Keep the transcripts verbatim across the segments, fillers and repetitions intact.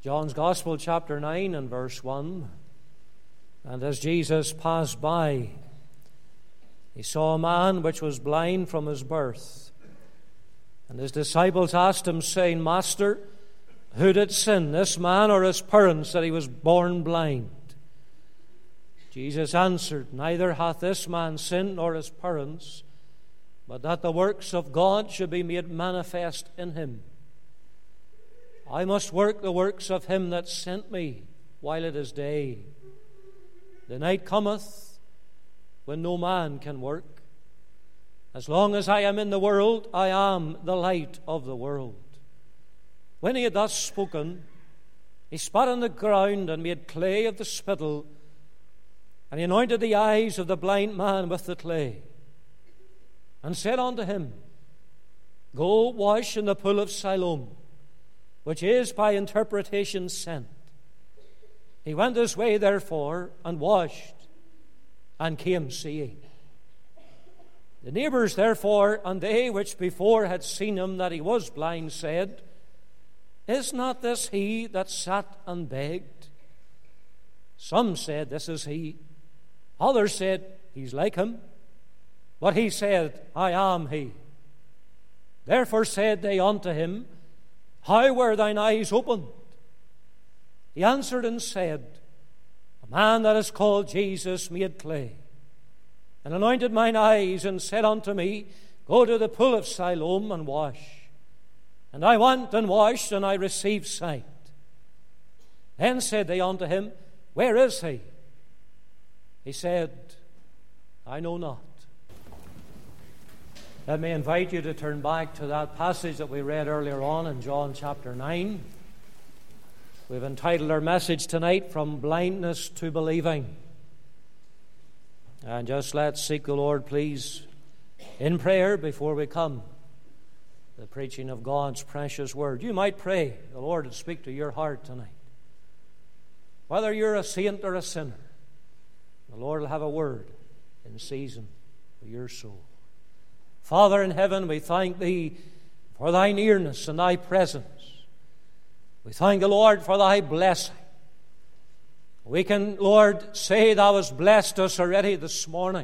John's Gospel, chapter nine and verse one. And as Jesus passed by, he saw a man which was blind from his birth. And his disciples asked him, saying, Master, who did sin, this man or his parents, that he was born blind? Jesus answered, Neither hath this man sinned nor his parents, but that the works of God should be made manifest in him. I must work the works of him that sent me while it is day. The night cometh when no man can work. As long as I am in the world, I am the light of the world. When he had thus spoken, he spat on the ground and made clay of the spittle, and he anointed the eyes of the blind man with the clay, and said unto him, Go wash in the pool of Siloam, which is by interpretation sent. He went his way therefore, and washed, and came seeing. The neighbours therefore, and they which before had seen him that he was blind, said, Is not this he that sat and begged? Some said, This is he. Others said, He's like him. But he said, I am he. Therefore said they unto him, How were thine eyes opened? He answered and said, A man that is called Jesus made clay, and anointed mine eyes, and said unto me, Go to the pool of Siloam and wash. And I went and washed, and I received sight. Then said they unto him, Where is he? He said, I know not. Let me invite you to turn back to that passage that we read earlier on in John chapter nine. We've entitled our message tonight, From Blindness to Believing. And just let's seek the Lord, please, in prayer before we come to the preaching of God's precious word. You might pray the Lord would speak to your heart tonight. Whether you're a saint or a sinner, the Lord will have a word in season for your soul. Father in heaven, we thank Thee for Thy nearness and Thy presence. We thank the Lord for Thy blessing. We can, Lord, say Thou hast blessed us already this morning.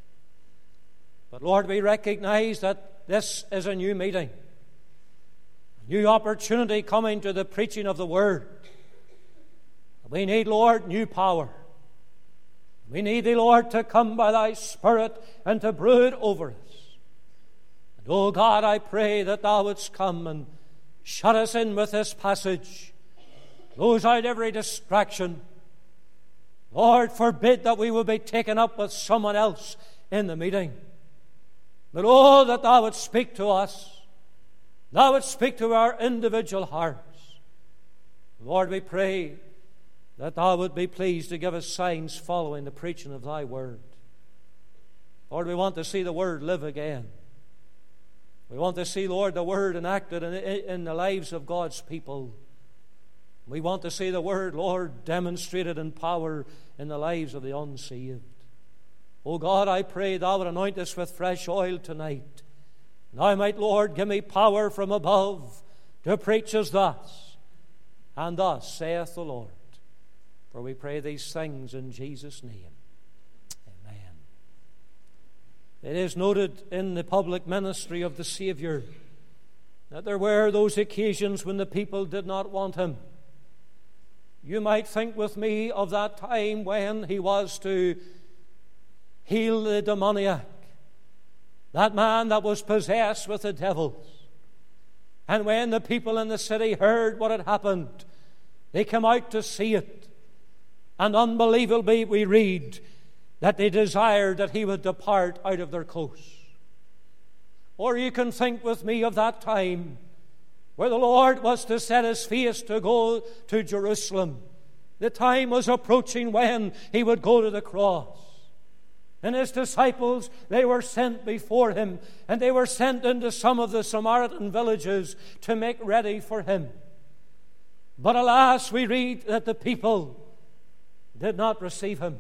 But Lord, we recognize that this is a new meeting, a new opportunity coming to the preaching of the Word. We need, Lord, new power. We need Thee, Lord, to come by Thy Spirit and to brood over us. And, oh God, I pray that Thou wouldst come and shut us in with this passage. Close out every distraction. Lord, forbid that we will be taken up with someone else in the meeting. But, oh, that Thou wouldst speak to us. Thou wouldst speak to our individual hearts. Lord, we pray that Thou would be pleased to give us signs following the preaching of Thy Word. Lord, we want to see the Word live again. We want to see, Lord, the Word enacted in, in the lives of God's people. We want to see the Word, Lord, demonstrated in power in the lives of the unsaved. Oh God, I pray Thou would anoint us with fresh oil tonight. Thou might, Lord, give me power from above to preach as thus. And thus saith the Lord. For we pray these things in Jesus' name. Amen. It is noted in the public ministry of the Savior that there were those occasions when the people did not want Him. You might think with me of that time when He was to heal the demoniac, that man that was possessed with the devils. And when the people in the city heard what had happened, they came out to see it. And unbelievably we read that they desired that He would depart out of their coast. Or you can think with me of that time where the Lord was to set His face to go to Jerusalem. The time was approaching when He would go to the cross. And His disciples, they were sent before Him, and they were sent into some of the Samaritan villages to make ready for Him. But alas, we read that the people did not receive Him.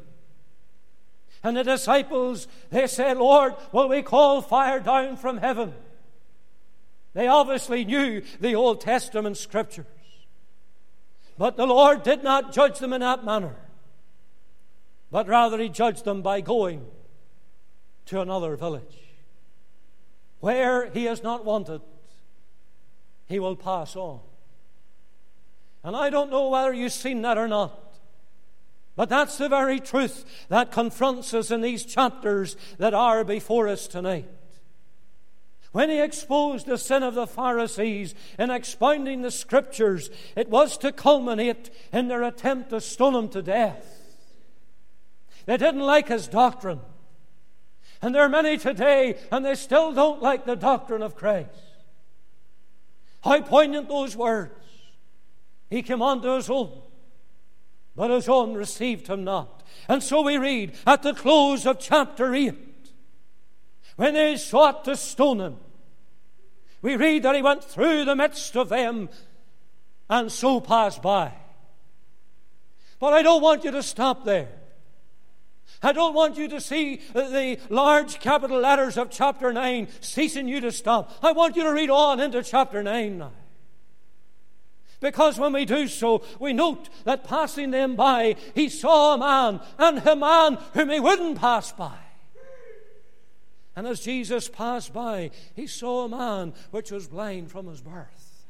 And the disciples, they said, Lord, will we call fire down from heaven? They obviously knew the Old Testament Scriptures. But the Lord did not judge them in that manner, but rather He judged them by going to another village. Where He is not wanted, He will pass on. And I don't know whether you've seen that or not, but that's the very truth that confronts us in these chapters that are before us tonight. When He exposed the sin of the Pharisees in expounding the Scriptures, it was to culminate in their attempt to stone Him to death. They didn't like His doctrine. And there are many today, and they still don't like the doctrine of Christ. How poignant those words. He came unto His own, but His own received Him not. And so we read at the close of chapter eight, when they sought to stone Him, we read that He went through the midst of them and so passed by. But I don't want you to stop there. I don't want you to see the large capital letters of chapter nine ceasing you to stop. I want you to read on into chapter nine now. Because when we do so, we note that passing them by, He saw a man, and a man whom He wouldn't pass by. And as Jesus passed by, He saw a man which was blind from his birth.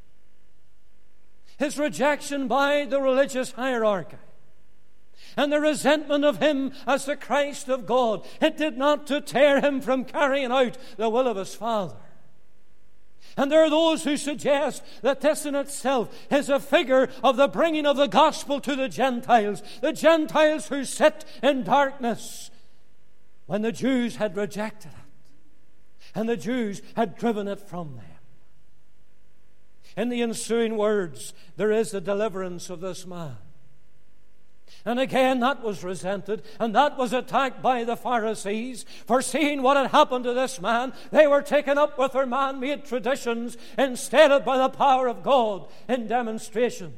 His rejection by the religious hierarchy and the resentment of Him as the Christ of God, it did not deter Him from carrying out the will of His Father. And there are those who suggest that this in itself is a figure of the bringing of the gospel to the Gentiles, the Gentiles who sit in darkness, when the Jews had rejected it and the Jews had driven it from them. In the ensuing words, there is the deliverance of this man. And again, that was resented, and that was attacked by the Pharisees. For seeing what had happened to this man, they were taken up with their man-made traditions instead of by the power of God in demonstration.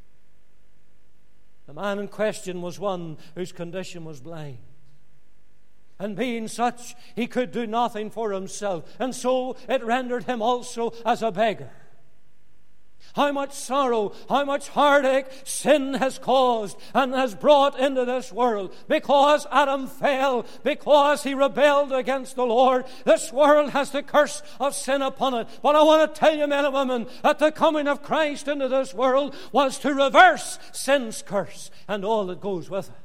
The man in question was one whose condition was blind. And being such, he could do nothing for himself, and so it rendered him also as a beggar. How much sorrow, how much heartache sin has caused and has brought into this world. Because Adam fell, because he rebelled against the Lord, this world has the curse of sin upon it. But I want to tell you, men and women, that the coming of Christ into this world was to reverse sin's curse and all that goes with it.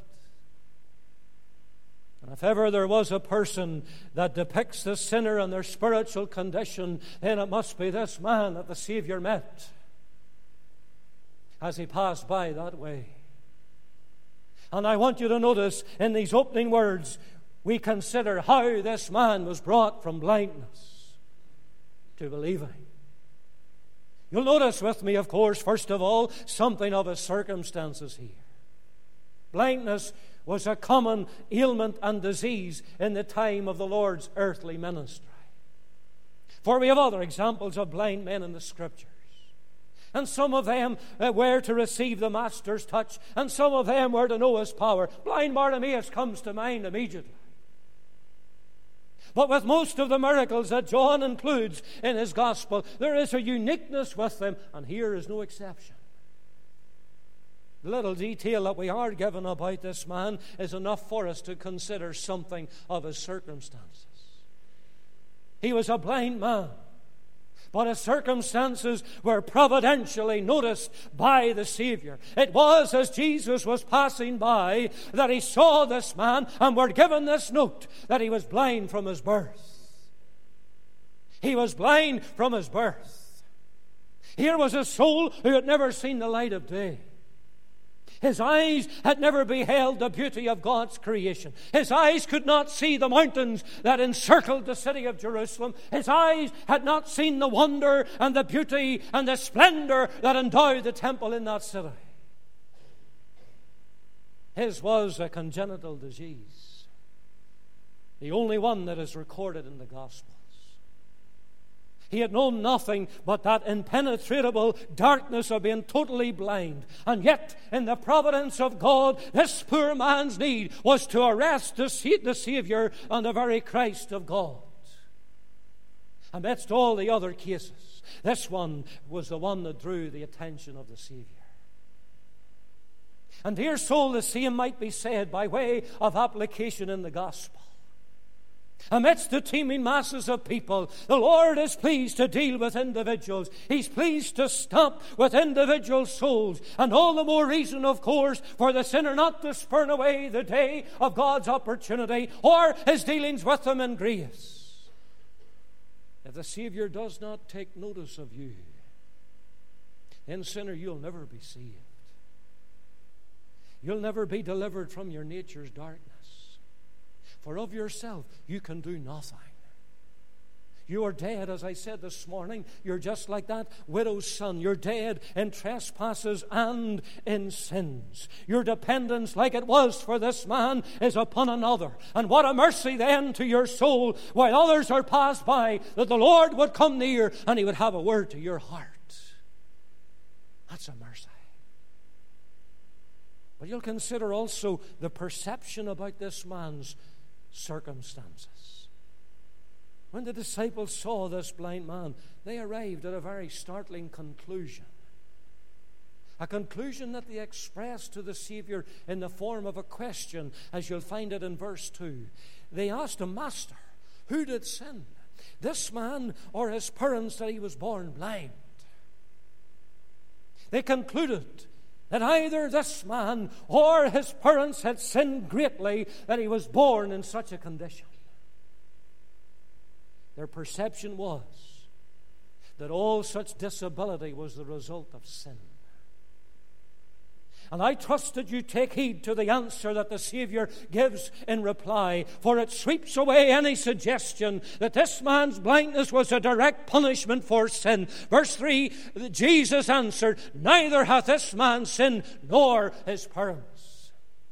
And if ever there was a person that depicts the sinner and their spiritual condition, then it must be this man that the Savior met as He passed by that way. And I want you to notice in these opening words, we consider how this man was brought from blindness to believing. You'll notice with me, of course, first of all, something of his circumstances here. Blindness was a common ailment and disease in the time of the Lord's earthly ministry. For we have other examples of blind men in the Scriptures. And some of them uh, were to receive the Master's touch, and some of them were to know His power. Blind Bartimaeus comes to mind immediately. But with most of the miracles that John includes in his Gospel, there is a uniqueness with them, and here is no exception. The little detail that we are given about this man is enough for us to consider something of his circumstances. He was a blind man, but his circumstances were providentially noticed by the Savior. It was as Jesus was passing by that He saw this man and were given this note that he was blind from his birth. He was blind from his birth. Here was a soul who had never seen the light of day. His eyes had never beheld the beauty of God's creation. His eyes could not see the mountains that encircled the city of Jerusalem. His eyes had not seen the wonder and the beauty and the splendor that endowed the temple in that city. His was a congenital disease, the only one that is recorded in the Gospels. He had known nothing but that impenetrable darkness of being totally blind. And yet, in the providence of God, this poor man's need was to arrest the Savior and the very Christ of God. Amidst all the other cases, this one was the one that drew the attention of the Savior. And dear soul, the same might be said by way of application in the gospel. Amidst the teeming masses of people, the Lord is pleased to deal with individuals. He's pleased to stop with individual souls. And all the more reason, of course, for the sinner not to spurn away the day of God's opportunity or his dealings with them in grace. If the Savior does not take notice of you, then, sinner, you'll never be saved. You'll never be delivered from your nature's darkness. For of yourself, you can do nothing. You are dead, as I said this morning. You're just like that widow's son. You're dead in trespasses and in sins. Your dependence, like it was for this man, is upon another. And what a mercy then to your soul, while others are passed by, that the Lord would come near and he would have a word to your heart. That's a mercy. But you'll consider also the perception about this man's circumstances. When the disciples saw this blind man, they arrived at a very startling conclusion. A conclusion that they expressed to the Savior in the form of a question, as you'll find it in verse two. They asked him, Master, who did sin, this man or his parents, that he was born blind? They concluded that either this man or his parents had sinned greatly that he was born in such a condition. Their perception was that all such disability was the result of sin. And I trust that you take heed to the answer that the Savior gives in reply, for it sweeps away any suggestion that this man's blindness was a direct punishment for sin. Verse three, Jesus answered, neither hath this man sinned nor his parents.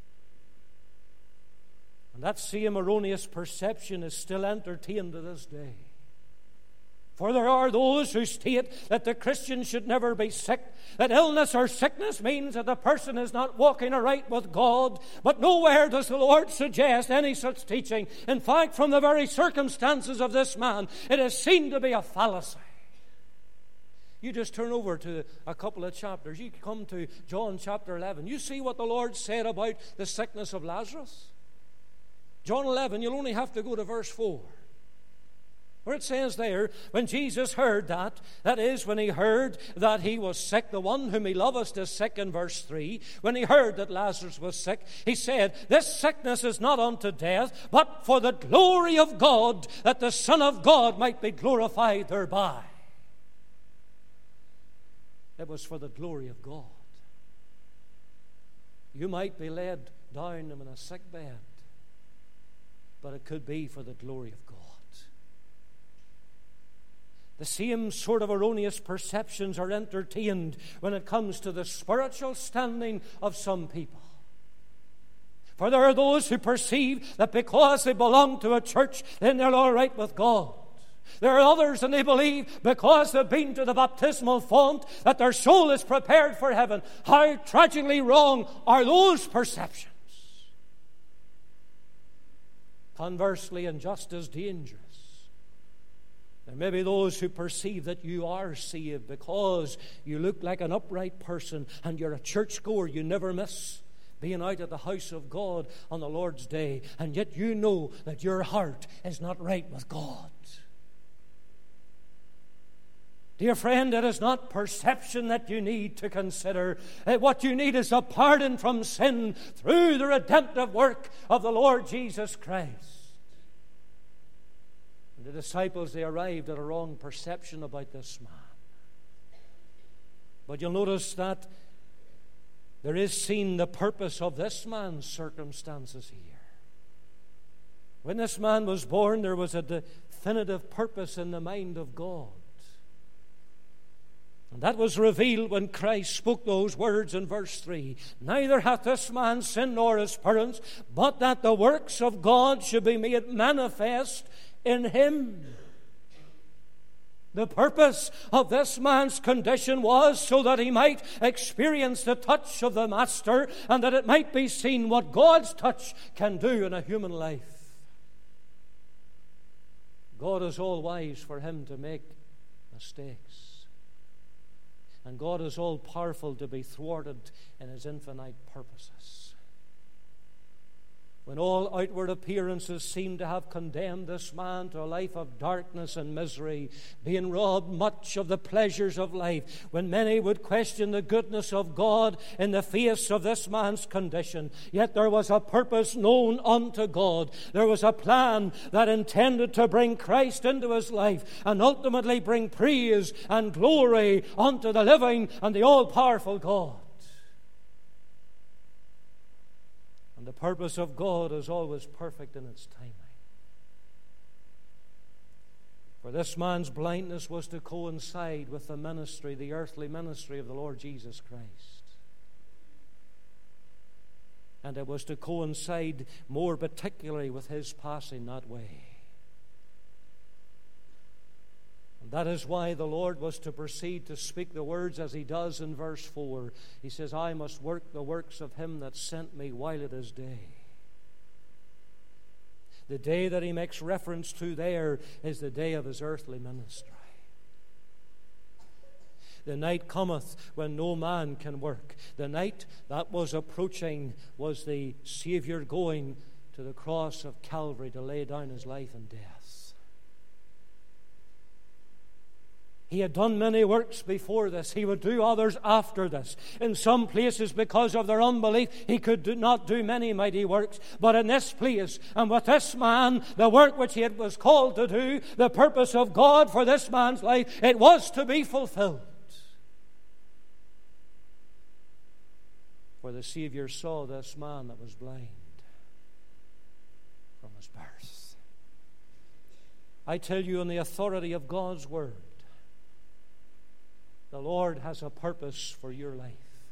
And that same erroneous perception is still entertained to this day. For there are those who state that the Christian should never be sick, that illness or sickness means that the person is not walking aright with God. But nowhere does the Lord suggest any such teaching. In fact, from the very circumstances of this man, it is seen to be a fallacy. You just turn over to a couple of chapters. You come to John chapter eleven. You see what the Lord said about the sickness of Lazarus. John eleven, you'll only have to go to verse four. Where it says there, when Jesus heard that, that is, when he heard that he was sick, the one whom he loveth is sick in verse three, when he heard that Lazarus was sick, he said, this sickness is not unto death, but for the glory of God, that the Son of God might be glorified thereby. It was for the glory of God. You might be laid down in a sick bed, but it could be for the glory of God. The same sort of erroneous perceptions are entertained when it comes to the spiritual standing of some people. For there are those who perceive that because they belong to a church, then they're all right with God. There are others, and they believe because they've been to the baptismal font that their soul is prepared for heaven. How tragically wrong are those perceptions? Conversely, and just as dangerous, there may be those who perceive that you are saved because you look like an upright person and you're a churchgoer. You never miss being out at the house of God on the Lord's day, and yet you know that your heart is not right with God. Dear friend, it is not perception that you need to consider. What you need is a pardon from sin through the redemptive work of the Lord Jesus Christ. The disciples, they arrived at a wrong perception about this man. But you'll notice that there is seen the purpose of this man's circumstances here. When this man was born, there was a definitive purpose in the mind of God. And that was revealed when Christ spoke those words in verse three. Neither hath this man sinned nor his parents, but that the works of God should be made manifest in him. The purpose of this man's condition was so that he might experience the touch of the Master, and that it might be seen what God's touch can do in a human life. God is all wise for him to make mistakes. And God is all powerful to be thwarted in his infinite purposes. When all outward appearances seem to have condemned this man to a life of darkness and misery, being robbed much of the pleasures of life, when many would question the goodness of God in the face of this man's condition, yet there was a purpose known unto God. There was a plan that intended to bring Christ into his life and ultimately bring praise and glory unto the living and the all-powerful God. The purpose of God is always perfect in its timing. For this man's blindness was to coincide with the ministry, the earthly ministry of the Lord Jesus Christ. And it was to coincide more particularly with his passing that way. And that is why the Lord was to proceed to speak the words as he does in verse four. He says, I must work the works of him that sent me while it is day. The day that he makes reference to there is the day of his earthly ministry. The night cometh when no man can work. The night that was approaching was the Savior going to the cross of Calvary to lay down his life in death. He had done many works before this. He would do others after this. In some places, because of their unbelief, he could do not do many mighty works. But in this place, and with this man, the work which he was called to do, the purpose of God for this man's life, it was to be fulfilled. For the Savior saw this man that was blind from his birth. I tell you, in the authority of God's word, the Lord has a purpose for your life.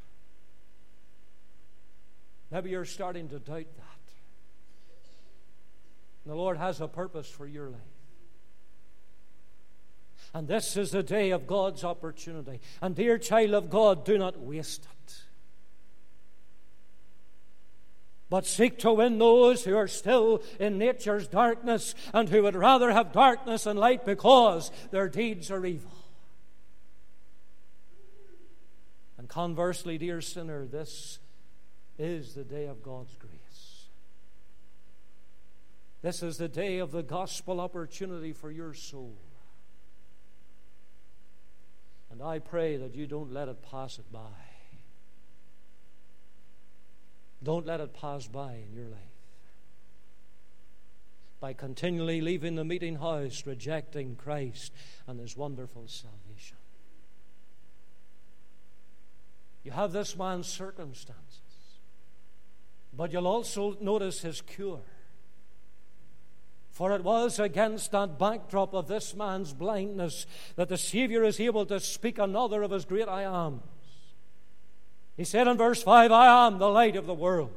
Maybe you're starting to doubt that. The Lord has a purpose for your life. And this is the day of God's opportunity. And dear child of God, do not waste it. But seek to win those who are still in nature's darkness and who would rather have darkness than light because their deeds are evil. And conversely, dear sinner, this is the day of God's grace. This is the day of the gospel opportunity for your soul. And I pray that you don't let it pass it by. Don't let it pass by in your life. By continually leaving the meeting house, rejecting Christ and his wonderful salvation. You have this man's circumstances, but you'll also notice his cure. For it was against that backdrop of this man's blindness that the Savior is able to speak another of his great I ams. He said in verse five, I am the light of the world.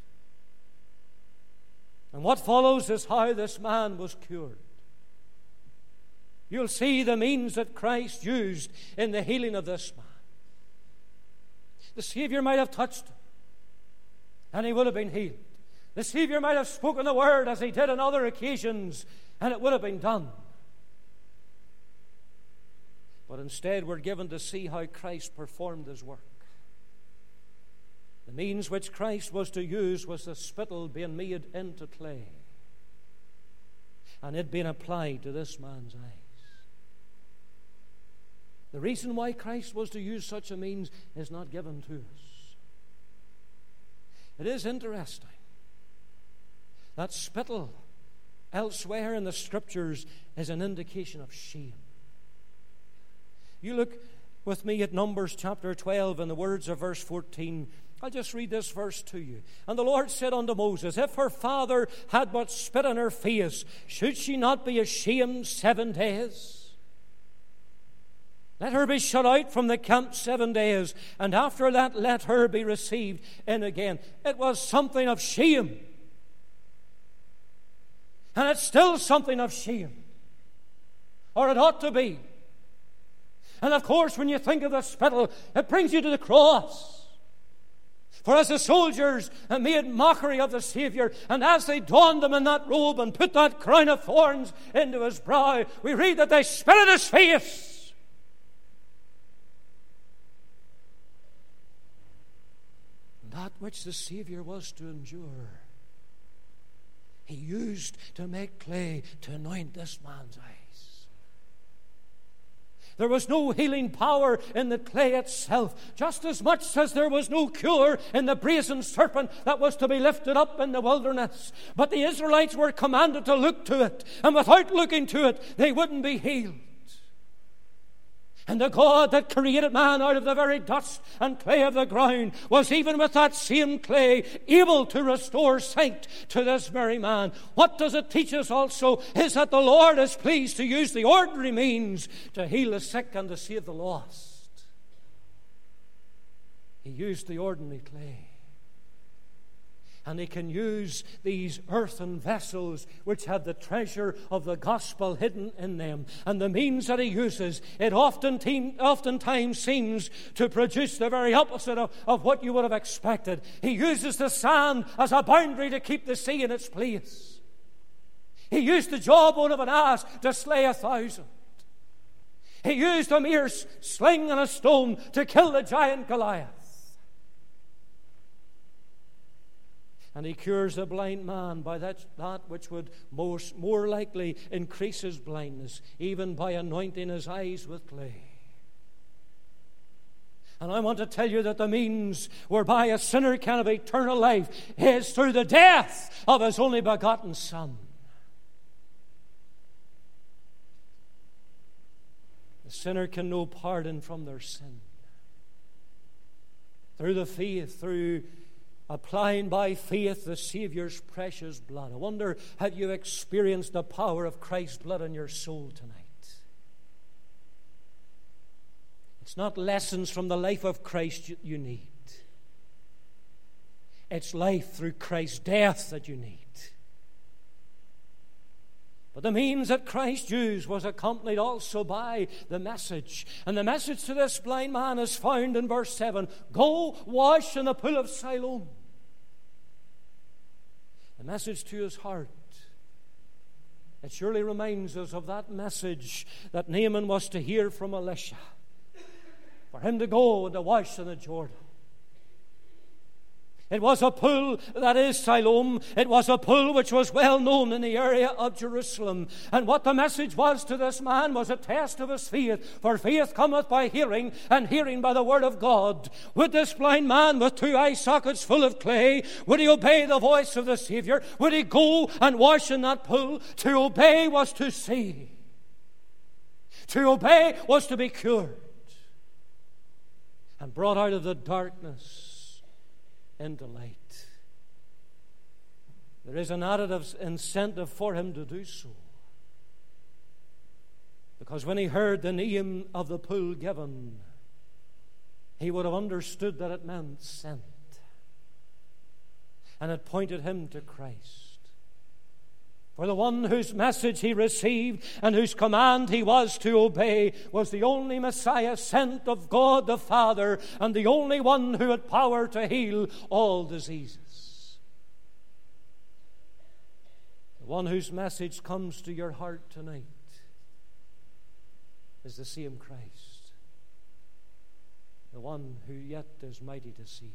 And what follows is how this man was cured. You'll see the means that Christ used in the healing of this man. The Savior might have touched him, and he would have been healed. The Savior might have spoken the word as he did on other occasions, and it would have been done. But instead, we're given to see how Christ performed his work. The means which Christ was to use was the spittle being made into clay, and it being applied to this man's eyes. The reason why Christ was to use such a means is not given to us. It is interesting that spittle elsewhere in the Scriptures is an indication of shame. You look with me at Numbers chapter twelve and the words of verse fourteen. I'll just read this verse to you. And the Lord said unto Moses, if her father had but spit on her face, should she not be ashamed seven days? Let her be shut out from the camp seven days, and after that let her be received in again. It was something of shame. And it's still something of shame. Or it ought to be. And of course, when you think of the spittle, it brings you to the cross. For as the soldiers made mockery of the Savior, and as they donned him in that robe and put that crown of thorns into his brow, we read that they spit at his face. that which the Savior was to endure, He used to make clay to anoint this man's eyes. There was no healing power in the clay itself, just as much as there was no cure in the brazen serpent that was to be lifted up in the wilderness. But the Israelites were commanded to look to it, and without looking to it, they wouldn't be healed. And the God that created man out of the very dust and clay of the ground was even with that same clay able to restore sight to this very man. What does it teach us also is that the Lord is pleased to use the ordinary means to heal the sick and to save the lost. He used the ordinary clay. And He can use these earthen vessels which have the treasure of the gospel hidden in them. And the means that He uses, it often te- oftentimes seems to produce the very opposite of, of what you would have expected. He uses the sand as a boundary to keep the sea in its place. He used the jawbone of an ass to slay a thousand. He used a mere sling and a stone to kill the giant Goliath. And He cures a blind man by that, that which would most, more likely increase his blindness, even by anointing his eyes with clay. And I want to tell you that the means whereby a sinner can have eternal life is through the death of His only begotten Son. The sinner can know pardon from their sin through the faith, through applying by faith the Savior's precious blood. I wonder, have you experienced the power of Christ's blood in your soul tonight? It's not lessons from the life of Christ you need. It's life through Christ's death that you need. But the means that Christ used was accompanied also by the message. And the message to this blind man is found in verse seven. Go wash in the pool of Siloam. The message to his heart. It surely reminds us of that message that Naaman was to hear from Elisha. For him to go and to wash in the Jordan. It was a pool, that is Siloam. It was a pool which was well known in the area of Jerusalem. And what the message was to this man was a test of his faith. For faith cometh by hearing, and hearing by the word of God. Would this blind man with two eye sockets full of clay, would he obey the voice of the Savior? Would he go and wash in that pool? To obey was to see. To obey was to be cured. And brought out of the darkness into light. There is an additive incentive for him to do so. Because when he heard the name of the pool given, he would have understood that it meant sent. And it pointed him to Christ. For the one whose message he received and whose command he was to obey was the only Messiah sent of God the Father, and the only one who had power to heal all diseases. The one whose message comes to your heart tonight is the same Christ, the one who yet is mighty to save.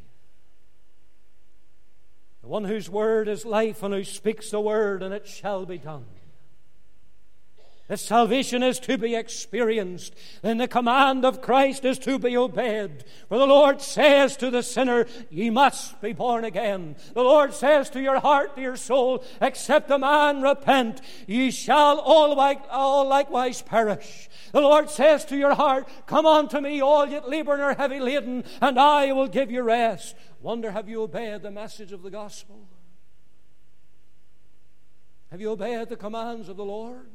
The one whose word is life and who speaks the word, and it shall be done. This salvation is to be experienced, and the command of Christ is to be obeyed. For the Lord says to the sinner, ye must be born again. The Lord says to your heart, to your soul, except a man repent, ye shall all, like, all likewise perish. The Lord says to your heart, come unto me, all ye labor and are heavy laden, and I will give you rest. Wonder, have you obeyed the message of the gospel? Have you obeyed the commands of the Lord?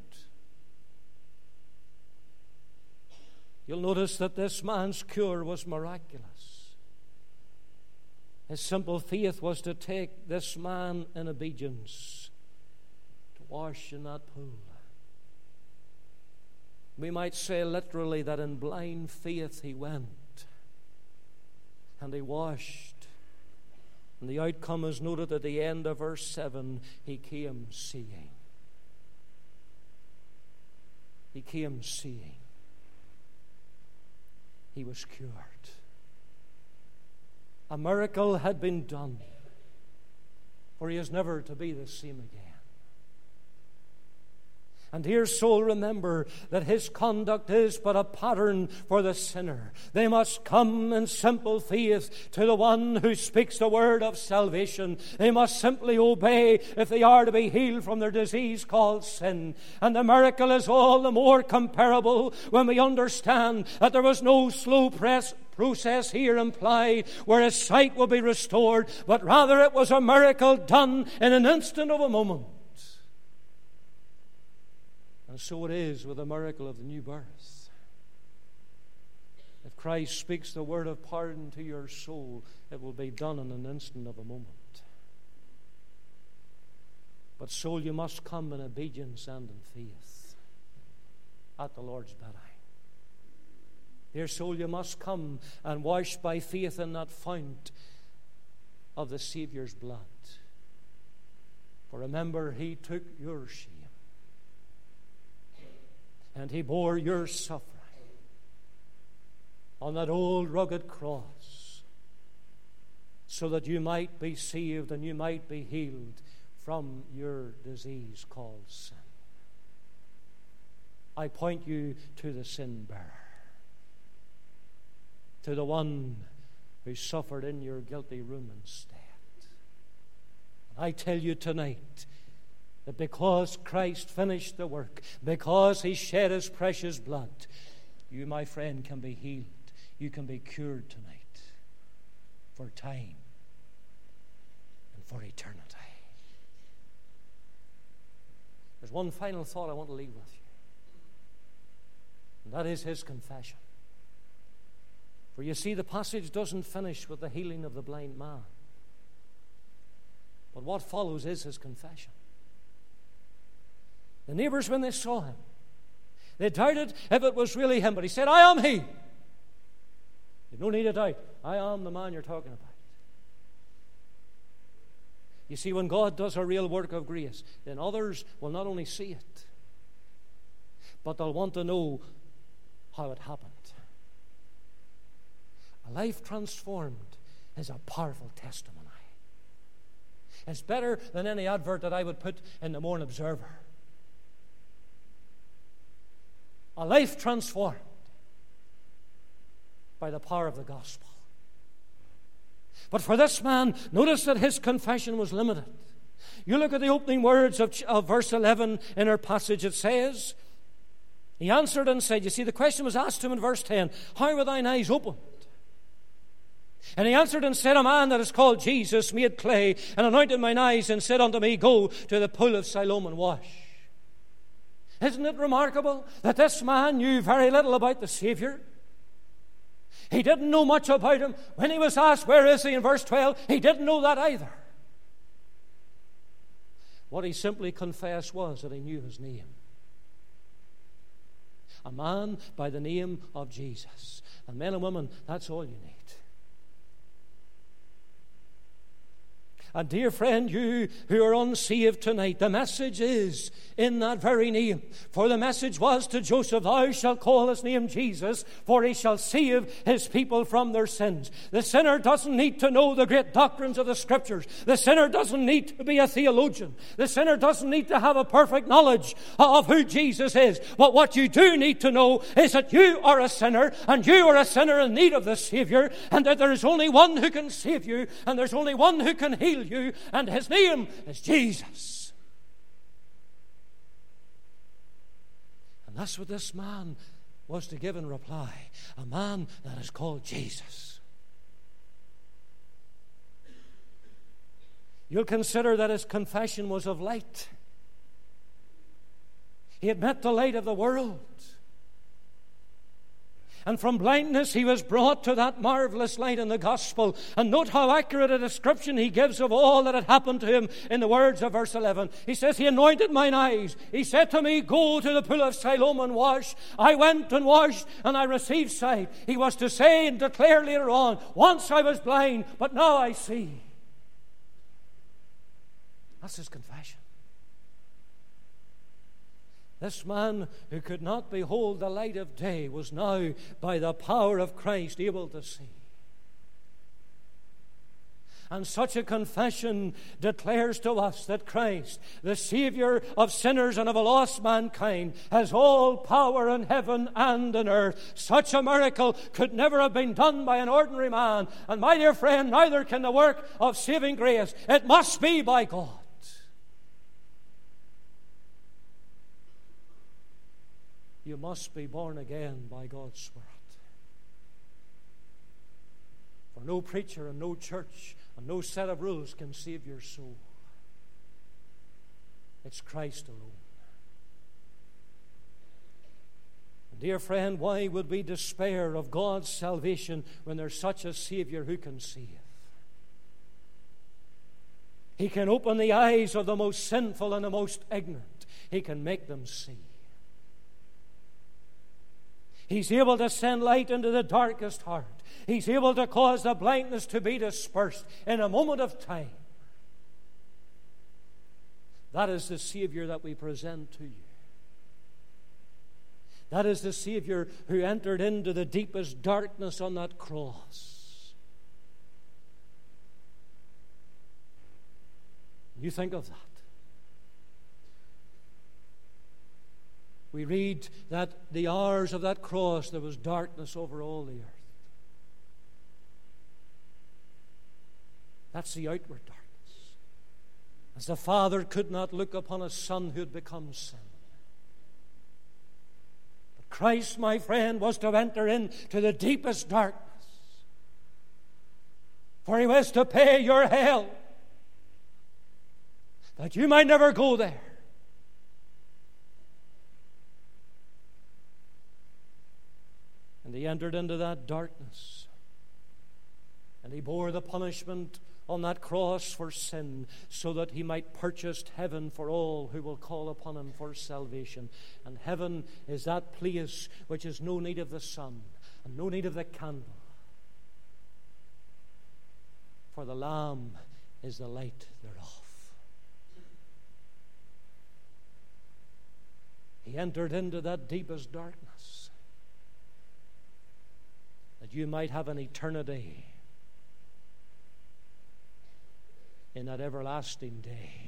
You'll notice that this man's cure was miraculous. His simple faith was to take this man in obedience to wash in that pool. We might say literally that in blind faith he went and he washed. And the outcome is noted at the end of verse seven. He came seeing. He came seeing. He was cured. A miracle had been done, for he is never to be the same again. And dear soul, remember that his conduct is but a pattern for the sinner. They must come in simple faith to the one who speaks the word of salvation. They must simply obey if they are to be healed from their disease called sin. And the miracle is all the more comparable when we understand that there was no slow press process here implied where his sight will be restored, but rather it was a miracle done in an instant of a moment. And so it is with the miracle of the new birth. If Christ speaks the word of pardon to your soul, it will be done in an instant of a moment. But soul, you must come in obedience and in faith at the Lord's bidding. Dear soul, you must come and wash by faith in that fount of the Savior's blood. For remember, he took your shame. And he bore your suffering on that old rugged cross so that you might be saved and you might be healed from your disease called sin. I point you to the sin bearer, to the one who suffered in your guilty room instead. And I tell you tonight, that because Christ finished the work, because he shed his precious blood, you, my friend, can be healed. You can be cured tonight for time and for eternity. There's one final thought I want to leave with you, and that is his confession. For you see, the passage doesn't finish with the healing of the blind man, but what follows is his confession. The neighbors, when they saw him, they doubted if it was really him, but he said, I am he. You've no need to doubt. I am the man you're talking about. You see, when God does a real work of grace, then others will not only see it, but they'll want to know how it happened. A life transformed is a powerful testimony. It's better than any advert that I would put in the Morning Observer. A life transformed by the power of the gospel. But for this man, notice that his confession was limited. You look at the opening words of, of verse eleven in our passage. It says, he answered and said, you see, the question was asked to him in verse ten, how were thine eyes opened? And he answered and said, a man that is called Jesus made clay and anointed mine eyes and said unto me, go to the pool of Siloam and wash. Isn't it remarkable that this man knew very little about the Savior? He didn't know much about him. When he was asked, where is he, in verse twelve, he didn't know that either. What he simply confessed was that he knew his name. A man by the name of Jesus. And men and women, that's all you need. And dear friend, you who are unsaved tonight, the message is in that very name. For the message was to Joseph, thou shalt call his name Jesus, for he shall save his people from their sins. The sinner doesn't need to know the great doctrines of the Scriptures. The sinner doesn't need to be a theologian. The sinner doesn't need to have a perfect knowledge of who Jesus is. But what you do need to know is that you are a sinner, and you are a sinner in need of the Savior, and that there is only one who can save you, and there's only one who can heal you, and his name is Jesus. And that's what this man was to give in reply. A man that is called Jesus. You'll consider that his confession was of light. He had met the light of the world. And from blindness he was brought to that marvelous light in the gospel. And note how accurate a description he gives of all that had happened to him in the words of verse eleven. He says, he anointed mine eyes. He said to me, go to the pool of Siloam and wash. I went and washed, and I received sight. He was to say and declare later on, once I was blind, but now I see. That's his confession. This man who could not behold the light of day was now, by the power of Christ, able to see. And such a confession declares to us that Christ, the Savior of sinners and of a lost mankind, has all power in heaven and in earth. Such a miracle could never have been done by an ordinary man. And my dear friend, neither can the work of saving grace. It must be by God. You must be born again by God's Spirit. For no preacher and no church and no set of rules can save your soul. It's Christ alone. And dear friend, why would we despair of God's salvation when there's such a Savior who can save? He can open the eyes of the most sinful and the most ignorant. He can make them see. He's able to send light into the darkest heart. He's able to cause the blindness to be dispersed in a moment of time. That is the Savior that we present to you. That is the Savior who entered into the deepest darkness on that cross. You think of that. We read that the hours of that cross, there was darkness over all the earth. That's the outward darkness. As the Father could not look upon a Son who had become sin. But Christ, my friend, was to enter into the deepest darkness. For He was to pay your hell, that you might never go there. And He entered into that darkness. And He bore the punishment on that cross for sin, so that He might purchase heaven for all who will call upon Him for salvation. And heaven is that place which has no need of the sun and no need of the candle. For the Lamb is the light thereof. He entered into that deepest darkness, that you might have an eternity in that everlasting day.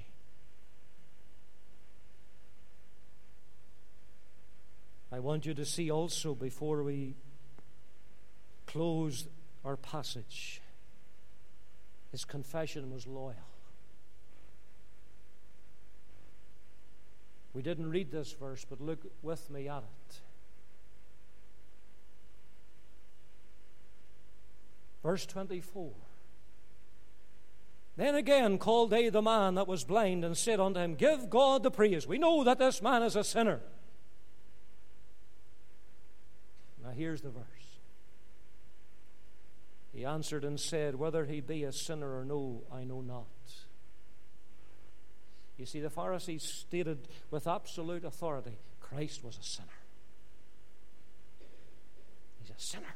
I want you to see also, before we close our passage, His confession was loyal. We didn't read this verse, but look with me at it. Verse twenty-four. Then again called they the man that was blind, and said unto him, Give God the praise. We know that this man is a sinner. Now here's the verse. He answered and said, Whether he be a sinner or no, I know not. You see, the Pharisees stated with absolute authority, Christ was a sinner. He's a sinner.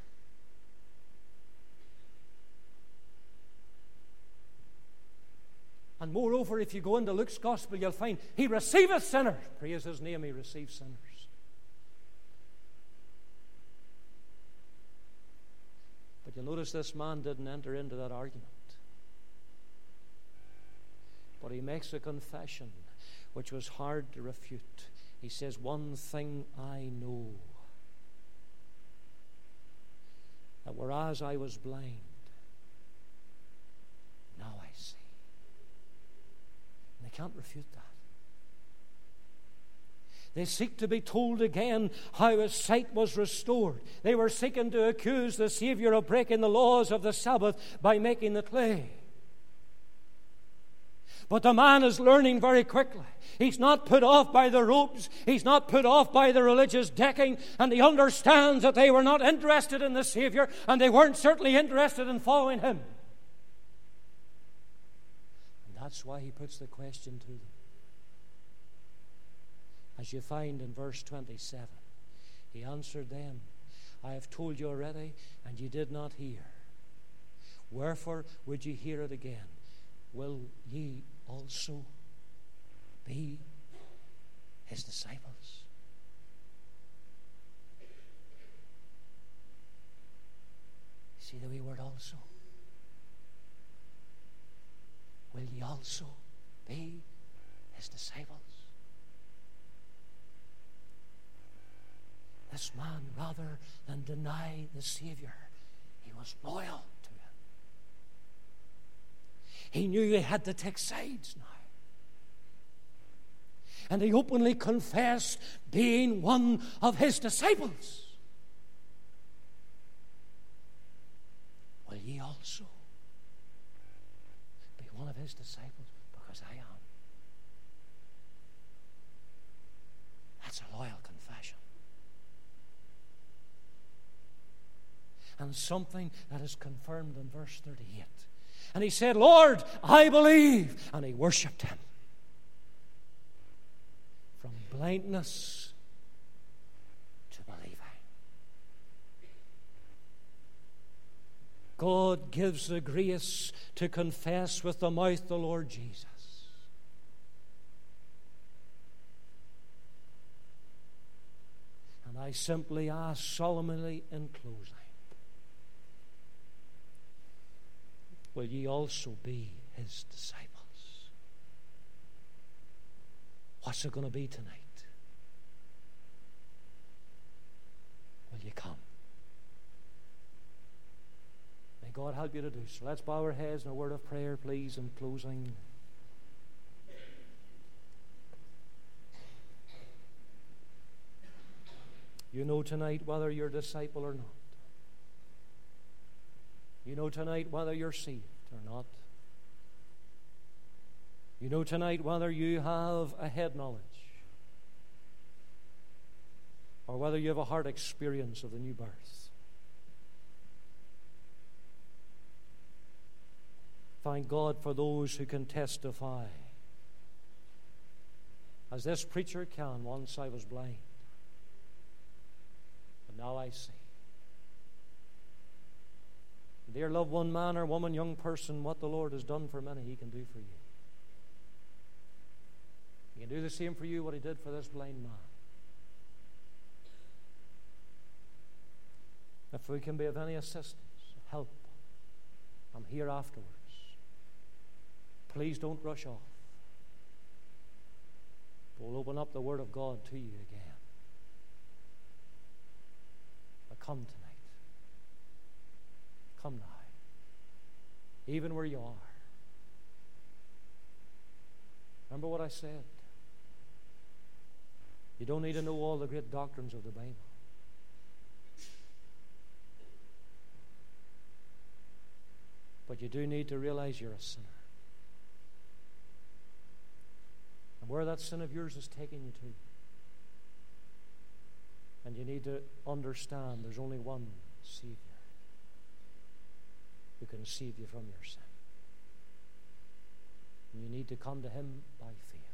And moreover, if you go into Luke's Gospel, you'll find He receiveth sinners. Praise His name, He receives sinners. But you'll notice this man didn't enter into that argument. But he makes a confession which was hard to refute. He says, One thing I know, that whereas I was blind, now I see. And they can't refute that. They seek to be told again how his sight was restored. They were seeking to accuse the Savior of breaking the laws of the Sabbath by making the clay. But the man is learning very quickly. He's not put off by the robes. He's not put off by the religious decking. And he understands that they were not interested in the Savior, and they weren't certainly interested in following Him. And that's why he puts the question to them. As you find in verse twenty-seven, He answered them, I have told you already, and you did not hear. Wherefore would ye hear it again? Will ye also be His disciples? See the wee word also. will ye also be his disciples? This man, rather than deny the Savior, he was loyal to him. He knew he had to take sides now. And he openly confessed being one of his disciples. Will ye also be one of his disciples? Because I am. That's a loyal confession. And something that is confirmed in verse thirty-eight. And he said, Lord, I believe. And he worshipped him. From blindness to believing. God gives the grace to confess with the mouth the Lord Jesus. And I simply ask solemnly in closing, will ye also be his disciples? What's it going to be tonight? Will you come? May God help you to do so. Let's bow our heads in a word of prayer, please, in closing. You know tonight whether you're a disciple or not. You know tonight whether you're saved or not. You know tonight whether you have a head knowledge or whether you have a heart experience of the new birth. Thank God for those who can testify. As this preacher can, once I was blind, but now I see. Dear loved one, man or woman, young person, what the Lord has done for many, he can do for you. He can do the same for you what he did for this blind man. If we can be of any assistance, help, I'm here afterwards. Please don't rush off. We'll open up the Word of God to you again. But come tonight. Come now. Even where you are. Remember what I said. You don't need to know all the great doctrines of the Bible. But you do need to realize you're a sinner. And where that sin of yours is taking you to. And you need to understand there's only one Savior who can save you from your sin. And you need to come to him by faith.